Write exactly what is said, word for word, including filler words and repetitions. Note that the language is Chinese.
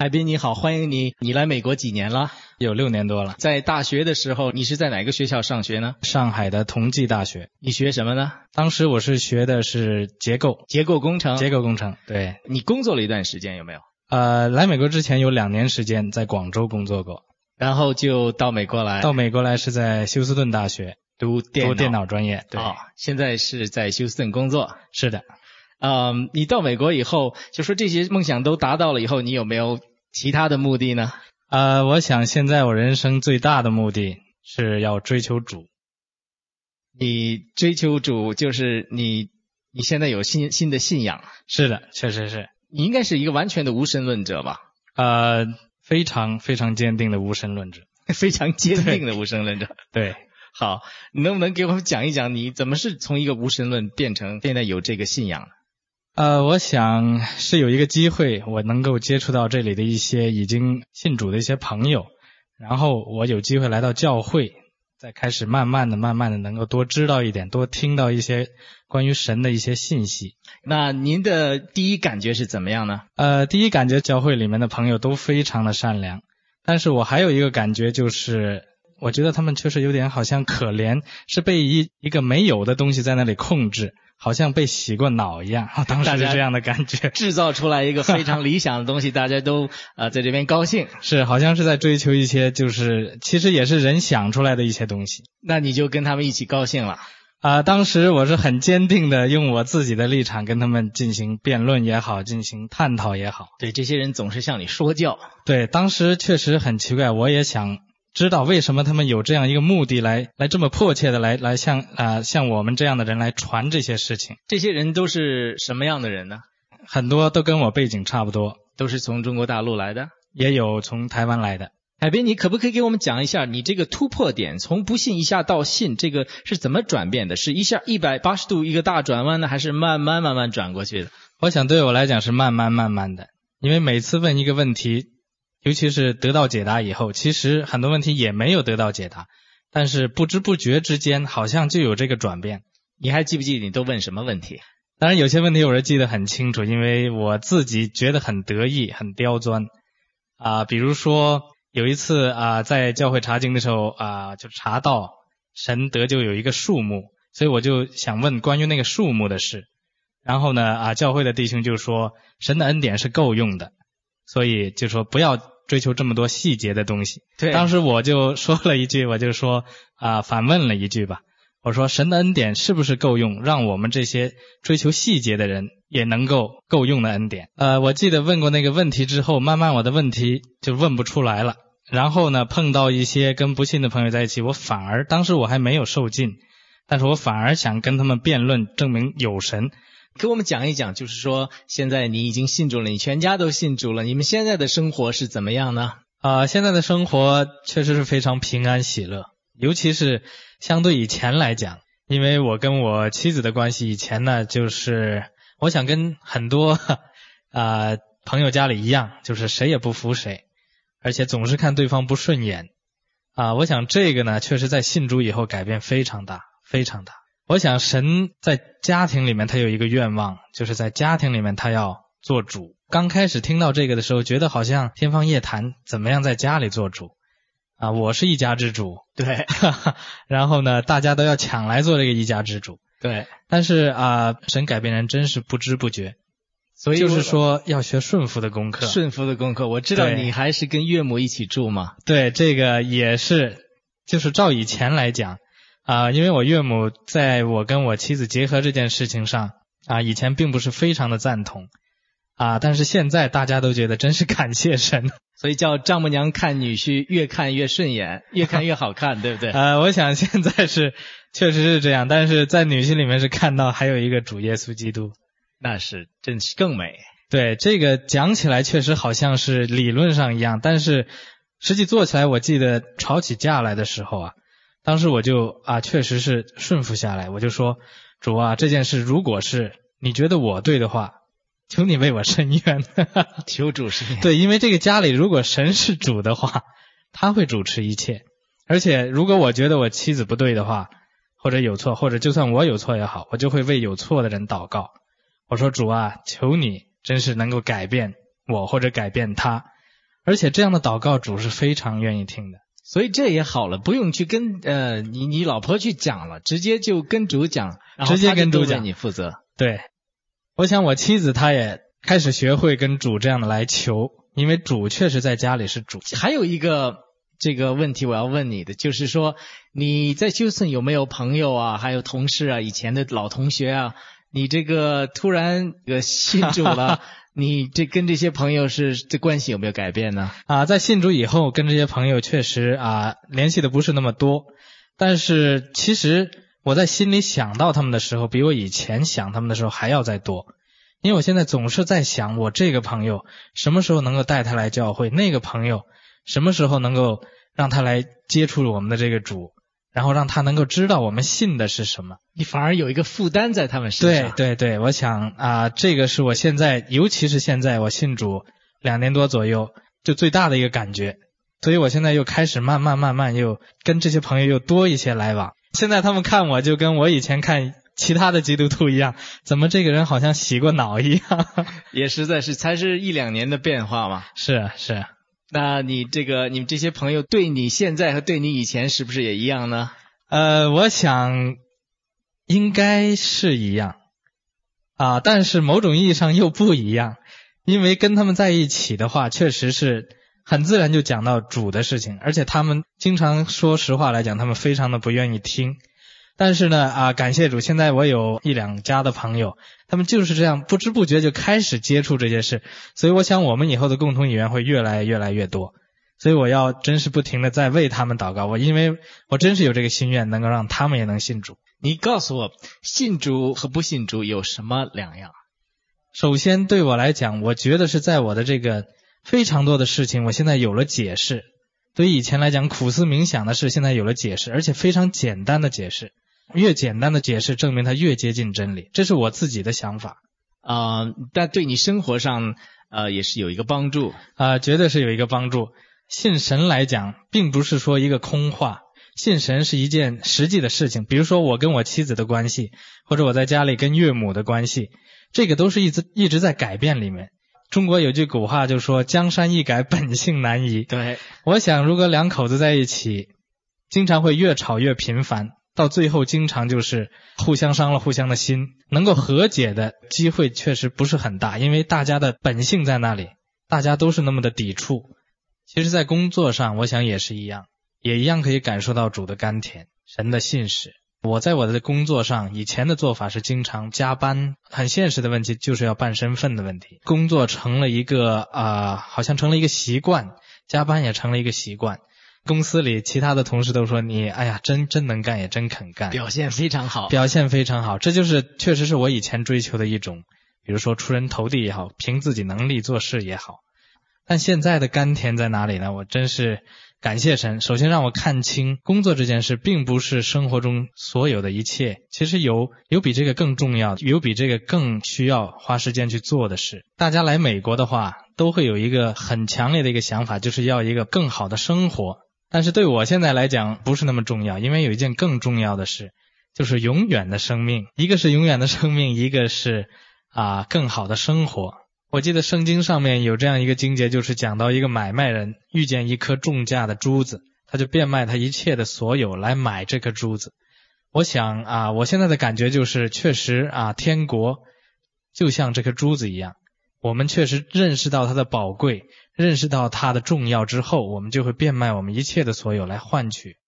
海滨你好，欢迎你。你来美国几年了？ 有六年多了。 在大学的时候，你是在哪个学校上学呢？ 上海的同济大学。 你学什么呢？ 当时我是学的是结构。 结构工程。 结构工程，对。 你工作了一段时间有没有？ 呃，来美国之前有两年时间在广州工作过， 然后就到美国来。 到美国来是在休斯顿大学读电脑读电脑专业。对、 哦，现在是在休斯顿工作。 是的。 嗯，你到美国以后，就说这些梦想都达到了以后，你有没有其他的目的呢？ 呃，我想现在我人生最大的目的是要追求主。 你追求主就是你你现在有新新的信仰？ 是的，确实是。 你应该是一个完全的无神论者吧？ 呃，非常非常坚定的无神论者。 非常坚定的无神论者。 对。 好，你能不能给我们讲一讲你怎么是从一个无神论变成现在有这个信仰呢？ 呃，我想是有一个机会，我能够接触到这里的一些已经信主的一些朋友，然后我有机会来到教会，再开始慢慢的、慢慢的能够多知道一点，多听到一些关于神的一些信息。 那您的第一感觉是怎么样呢？ 呃，第一感觉教会里面的朋友都非常的善良，但是我还有一个感觉就是，我觉得他们确实有点好像可怜，是被一一个没有的东西在那里控制。好像被洗过脑一样，当时是这样的感觉。 制造出来一个非常理想的东西，大家都呃在这边高兴。 是，好像是在追求一些就是其实也是人想出来的一些东西。 那你就跟他们一起高兴了。 啊、呃，当时我是很坚定的用我自己的立场跟他们进行辩论也好，进行探讨也好。 对，这些人总是向你说教。 对，当时确实很奇怪，我也想知道为什么他们有这样一个目的来来这么迫切的来来向啊、呃、向我们这样的人来传这些事情。 这些人都是什么样的人呢？ 很多都跟我背景差不多， 都是从中国大陆来的， 也有从台湾来的。 海滨，你可不可以给我们讲一下你这个突破点，从不信一下到信，这个是怎么转变的？是一下一百八十度一个大转弯呢，还是慢慢慢慢转过去的？ 我想对我来讲是慢慢慢慢的，因为每次问一个问题，尤其是得到解答以后，其实很多问题也没有得到解答，但是不知不觉之间好像就有这个转变。 你还记不记得你都问什么问题？ 当然有些问题我是记得很清楚，因为我自己觉得很得意很刁钻啊、呃，比如说有一次啊、呃，在教会查经的时候啊、呃，就查到神得就有一个数目，所以我就想问关于那个数目的事。然后呢啊、呃，教会的弟兄就说神的恩典是够用的，所以就说不要追求这么多细节的东西。 对， 当时我就说了一句，我就说啊、呃，反问了一句吧。我说神的恩典是不是够用，让我们这些追求细节的人也能够够用的恩典？呃，我记得问过那个问题之后，慢慢我的问题就问不出来了。然后呢，碰到一些跟不信的朋友在一起，我反而当时我还没有受浸，但是我反而想跟他们辩论，证明有神。 给我们讲一讲，就是说现在你已经信主了，你全家都信主了，你们现在的生活是怎么样呢？ 啊、呃，现在的生活确实是非常平安喜乐，尤其是相对以前来讲，因为我跟我妻子的关系以前呢，就是我想跟很多啊、呃、朋友家里一样，就是谁也不服谁，而且总是看对方不顺眼啊、呃。我想这个呢，确实在信主以后改变非常大，非常大。我想神在家庭里面他有一个愿望，就是在家庭里面他要做主。刚开始听到这个的时候，觉得好像天方夜谭，怎么样在家里做主啊？我是一家之主， 对， 然后呢，大家都要抢来做这个一家之主， 对。 但是啊，神改变人真是不知不觉， 所以就是说要学顺服的功课。 顺服的功课，我知道你还是跟岳母一起住嘛。 对，这个也是，就是照以前来讲。啊、呃，因为我岳母在我跟我妻子结合这件事情上啊、呃，以前并不是非常的赞同啊、呃，但是现在大家都觉得真是感谢神， 所以叫丈母娘看女婿越看越顺眼，越看越好看，对不对？ 呃，我想现在是确实是这样，但是在女婿里面是看到还有一个主耶稣基督， 那是真是更美。 对，这个讲起来确实好像是理论上一样，但是实际做起来，我记得吵起架来的时候啊。当时我就啊，确实是顺服下来，我就说主啊，这件事如果是你觉得我对的话，求你为我伸冤。 求主伸冤。 对，因为这个家里如果神是主的话，他会主持一切。而且如果我觉得我妻子不对的话，或者有错，或者就算我有错也好，我就会为有错的人祷告。我说主啊，求你真是能够改变我或者改变他而且这样的祷告主是非常愿意听的。 所以这也好了，不用去跟呃你你老婆去讲了，直接就跟主讲，然后直接跟主讲， 为你负责。 对，我想我妻子她也开始学会跟主这样的来求，因为主确实在家里是主。 还有一个这个问题我要问你的，就是说你在休斯顿有没有朋友啊，还有同事啊，以前的老同学啊，你这个突然呃信主了你这跟这些朋友是这关系有没有改变呢？ 啊，在信主以后跟这些朋友确实啊联系的不是那么多，但是其实我在心里想到他们的时候，比我以前想他们的时候还要再多。因为我现在总是在想，我这个朋友什么时候能够带他来教会，那个朋友什么时候能够让他来接触我们的这个主，然后让他能够知道我们信的是什么。 你反而有一个负担在他们身上。 对对对，我想啊，这个是我现在，尤其是现在我信主两年多左右，就最大的一个感觉。所以我现在又开始慢慢慢慢又跟这些朋友又多一些来往。现在他们看我就跟我以前看其他的基督徒一样，怎么这个人好像洗过脑一样。 也实在是才是一两年的变化嘛。 是是。 那你这个你们这些朋友对你现在和对你以前是不是也一样呢？ 呃，我想应该是一样啊，但是某种意义上又不一样，因为跟他们在一起的话，确实是很自然就讲到主的事情，而且他们经常说实话来讲，他们非常的不愿意听。但是呢啊，感谢主，现在我有一两家的朋友，他们就是这样不知不觉就开始接触这些事，所以我想我们以后的共同语言会越来越来越多。所以我要真是不停的在为他们祷告，我因为我真是有这个心愿，能够让他们也能信主。 你告诉我，信主和不信主有什么两样？ 首先对我来讲，我觉得是在我的这个非常多的事情，我现在有了解释。对于以前来讲苦思冥想的事，现在有了解释，而且非常简单的解释。越简单的解释，证明它越接近真理，这是我自己的想法。 啊、呃，但对你生活上呃也是有一个帮助啊、呃，绝对是有一个帮助。信神来讲，并不是说一个空话，信神是一件实际的事情。比如说我跟我妻子的关系，或者我在家里跟岳母的关系，这个都是一直一直在改变里面。中国有句古话就说江山易改，本性难移。 对， 我想如果两口子在一起，经常会越吵越频繁，到最后经常就是互相伤了互相的心，能够和解的机会确实不是很大，因为大家的本性在那里，大家都是那么的抵触。其实在工作上我想也是一样，也一样可以感受到主的甘甜，神的信实。我在我的工作上以前的做法是经常加班，很现实的问题就是要办身份的问题，工作成了一个啊、呃，好像成了一个习惯，加班也成了一个习惯。公司里其他的同事都说你哎呀真真能干，也真肯干， 表现非常好， 表现非常好。这就是确实是我以前追求的一种，比如说出人头地也好，凭自己能力做事也好。但现在的甘甜在哪里呢？我真是感谢神，首先让我看清工作这件事并不是生活中所有的一切，其实有有比这个更重要，有比这个更需要花时间去做的事。大家来美国的话都会有一个很强烈的一个想法，就是要一个更好的生活。但是对我现在来讲不是那么重要，因为有一件更重要的事，就是永远的生命。一个是永远的生命，一个是啊更好的生活。我记得圣经上面有这样一个经节，就是讲到一个买卖人遇见一颗重价的珠子，他就变卖他一切的所有来买这颗珠子。我想啊，我现在的感觉就是确实啊，天国就像这颗珠子一样，我们确实认识到它的宝贵，认识到它的重要之后，我们就会变卖我们一切的所有来换取